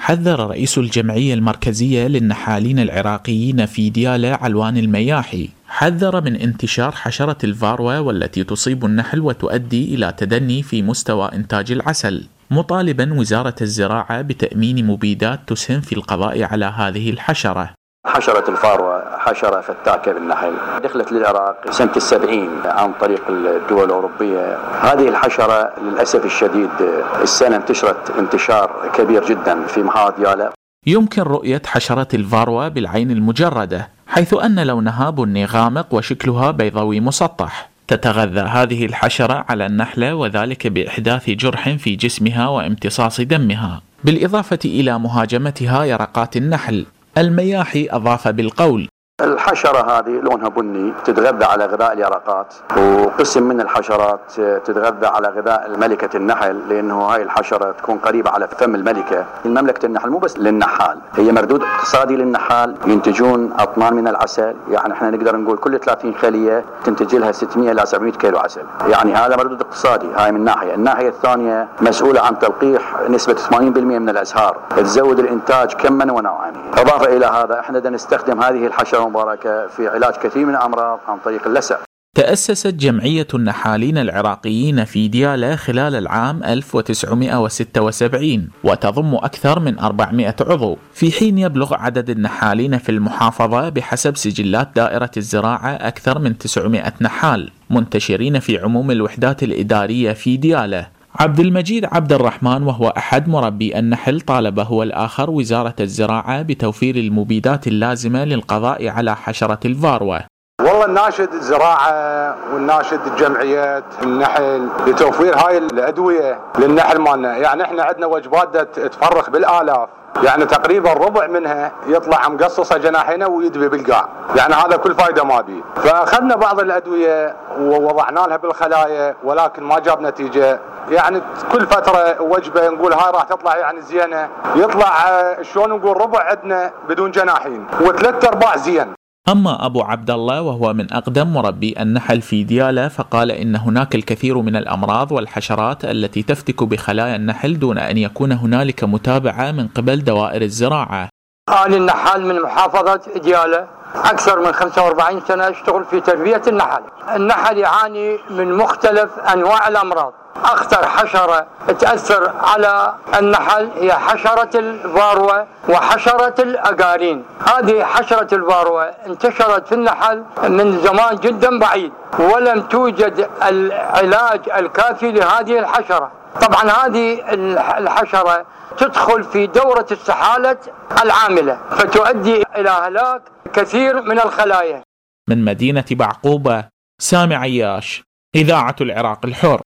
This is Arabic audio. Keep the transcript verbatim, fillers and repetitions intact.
حذر رئيس الجمعية المركزية للنحالين العراقيين في ديالى علوان المياحي حذر من انتشار حشرة الفاروة والتي تصيب النحل وتؤدي إلى تدني في مستوى إنتاج العسل، مطالبا وزارة الزراعة بتأمين مبيدات تسهم في القضاء على هذه الحشرة. حشرة الفاروة حشرة فتاكة بالنحل، دخلت للعراق سنة السبعين عن طريق الدول الأوروبية. هذه الحشرة للأسف الشديد السنة انتشرت انتشار كبير جدا في محافظة ديالى. يمكن رؤية حشرة الفاروة بالعين المجردة، حيث أن لونها بني غامق وشكلها بيضاوي مسطح. تتغذى هذه الحشرة على النحلة، وذلك بإحداث جرح في جسمها وامتصاص دمها، بالإضافة إلى مهاجمتها يرقات النحل. المياحي أضاف بالقول: الحشرة هذه لونها بني، تتغذى على غذاء اليرقات، وقسم من الحشرات تتغذى على غذاء ملكة النحل، لأنه هاي الحشرة تكون قريبة على فم الملكة. المملكة النحل مو بس للنحال، هي مردود اقتصادي للنحال، ينتجون أطنان من العسل. يعني احنا نقدر نقول كل ثلاثين خلية تنتج لها ستمئة إلى سبعمئة كيلو عسل، يعني هذا مردود اقتصادي. هاي من ناحية. الناحية الثانية مسؤولة عن تلقيح نسبة ثمانين بالمئة من الأزهار، تزود الإنتاج كما ونوعا. إضافة إلى هذا احنا بدنا نستخدم هذه الحشرة المباركة في علاج كثير من الأمراض عن طريق اللسع. تأسست جمعية النحالين العراقيين في ديالى خلال العام ألف وتسعمئة وستة وسبعين، وتضم أكثر من أربعمئة عضو، في حين يبلغ عدد النحالين في المحافظة بحسب سجلات دائرة الزراعة أكثر من تسعمئة نحال منتشرين في عموم الوحدات الإدارية في ديالى. عبد المجيد عبد الرحمن، وهو أحد مربي النحل، طالب هو الآخر وزارة الزراعة بتوفير المبيدات اللازمة للقضاء على حشرة الفاروة. والله الناشد الزراعة والناشد الجمعيات النحل بتوفير هاي الأدوية للنحل مالنا. يعني احنا عندنا وجبات تفرخ بالآلاف، يعني تقريبا ربع منها يطلع مقصصة جناحنا ويدبي بالقاع، يعني هذا كل فايدة ما بيه. فأخذنا بعض الأدوية ووضعنا لها بالخلايا ولكن ما جاب نتيجة. يعني كل فترة وجبة نقول هاي راح تطلع يعني زينة، يطلع شلون نقول ربع عندنا بدون جناحين وثلاث أرباع زين. أما أبو عبد الله، وهو من أقدم مربي النحل في ديالى، فقال إن هناك الكثير من الأمراض والحشرات التي تفتك بخلايا النحل دون أن يكون هنالك متابعة من قبل دوائر الزراعة. أنا النحال من محافظة ديالى، أكثر من خمسة وأربعين سنة أشتغل في تربية النحل. النحل يعاني من مختلف أنواع الأمراض. أخطر حشرة تأثر على النحل هي حشرة الفاروة وحشرة الأقارين. هذه حشرة الفاروة انتشرت في النحل من زمان جدا بعيد، ولم توجد العلاج الكافي لهذه الحشرة. طبعا هذه الحشرة تدخل في دورة السحالة العاملة، فتؤدي إلى هلاك كثير من الخلايا. من مدينة بعقوبة، سامي عياش، إذاعة العراق الحر.